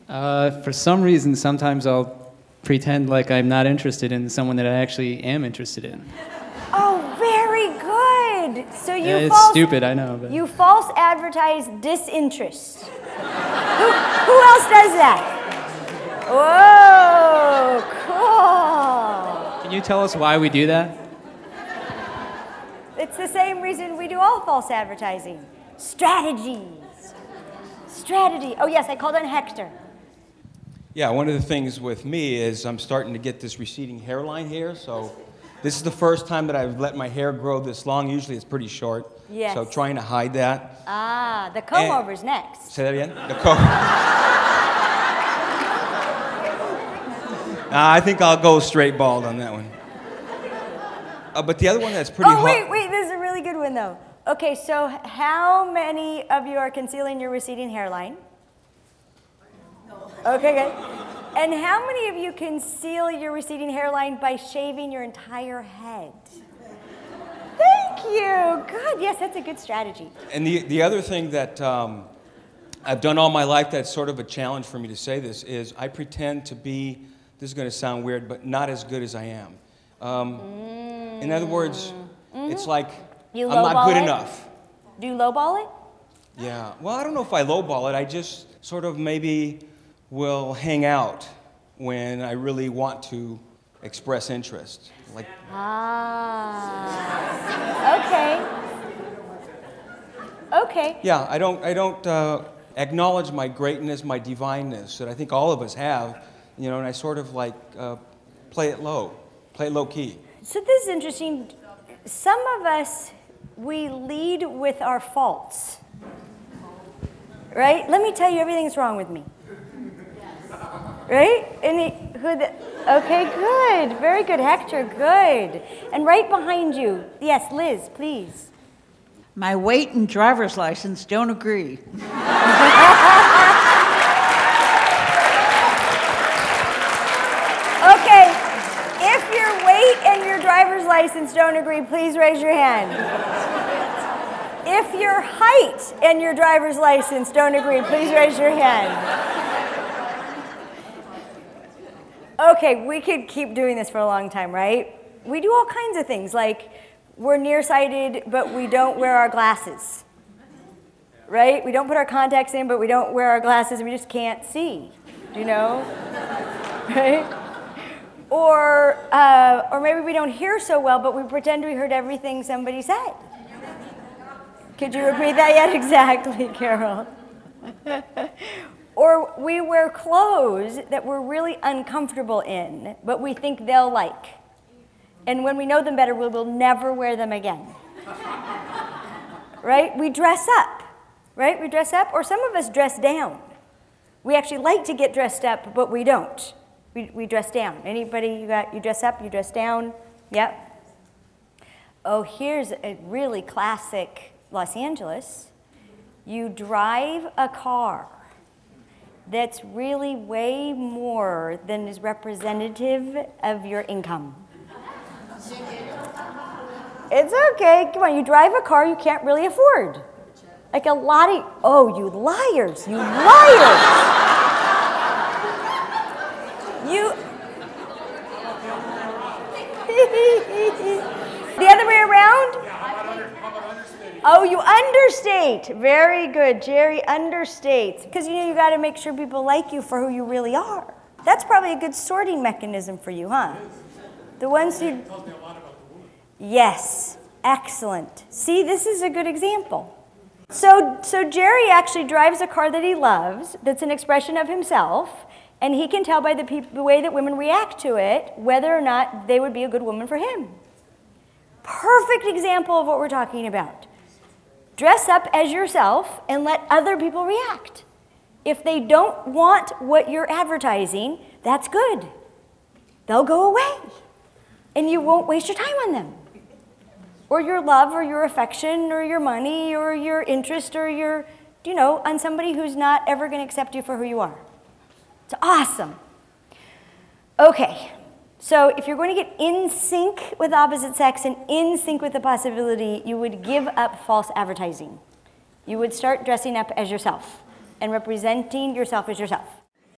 For some reason, sometimes I'll pretend like I'm not interested in someone that I actually am interested in. Oh, very good. So you It's stupid, I know. But... You false advertise disinterest. Who else does that? Whoa, cool. Can you tell us why we do that? It's the same reason we do all false advertising. Strategies. Strategy. Oh, yes, I called on Hector. Yeah, one of the things with me is I'm starting to get this receding hairline here, so this is the first time that I've let my hair grow this long. Usually it's pretty short. Yes. So trying to hide that. Ah, the comb-over's next. Say that again? The comb. I think I'll go straight bald on that one. But the other one that's pretty hot. Wait, this is a really good one, though. Okay, so how many of you are concealing your receding hairline? Okay, good. And how many of you conceal your receding hairline by shaving your entire head? Thank you. Good. Yes, that's a good strategy. And the other thing that I've done all my life that's sort of a challenge for me to say this is I pretend to be, this is going to sound weird, but not as good as I am. In other words, it's like I'm not good enough. Do you lowball it? Yeah. Well, I don't know if I lowball it. I just sort of maybe will hang out when I really want to express interest. Like. Okay. Yeah, I don't acknowledge my greatness, my divineness that I think all of us have, and I sort of like play it low key. So this is interesting. Some of us, we lead with our faults, right? Let me tell you, everything's wrong with me. Right? Okay, good. Very good, Hector. Good. And right behind you, yes, Liz, please. My weight and driver's license don't agree. Okay, if your weight and your driver's license don't agree, please raise your hand. If your height and your driver's license don't agree, please raise your hand. Okay, we could keep doing this for a long time, right? We do all kinds of things, like we're nearsighted, but we don't wear our glasses, right? We don't put our contacts in, but we don't wear our glasses, and we just can't see, do you know? Right? Or maybe we don't hear so well, but we pretend we heard everything somebody said. Could you repeat that yet? Exactly, Carol. Or we wear clothes that we're really uncomfortable in, but we think they'll like. And when we know them better, we will never wear them again. Right? We dress up, right? We dress up, or some of us dress down. We actually like to get dressed up, but we don't. We dress down. Anybody, you dress up, you dress down? Yep. Oh, here's a really classic Los Angeles. You drive a car that's really way more than is representative of your income. It's okay. Come on, you drive a car you can't really afford. Like a lot of, oh, you liars. The other way around? Oh, you understate. Very good, Jerry, understates. Because you got to make sure people like you for who you really are. That's probably a good sorting mechanism for you, huh? The ones who... Tells me a lot about the woman. Yes, excellent. See, this is a good example. So Jerry actually drives a car that he loves, that's an expression of himself, and he can tell by the way that women react to it whether or not they would be a good woman for him. Perfect example of what we're talking about. Dress up as yourself and let other people react. If they don't want what you're advertising, that's good. They'll go away, and you won't waste your time on them. Or your love, or your affection, or your money, or your interest, or your, on somebody who's not ever going to accept you for who you are. It's awesome. Okay, so if you're going to get in sync with opposite sex and in sync with the possibility, you would give up false advertising. You would start dressing up as yourself and representing yourself as yourself.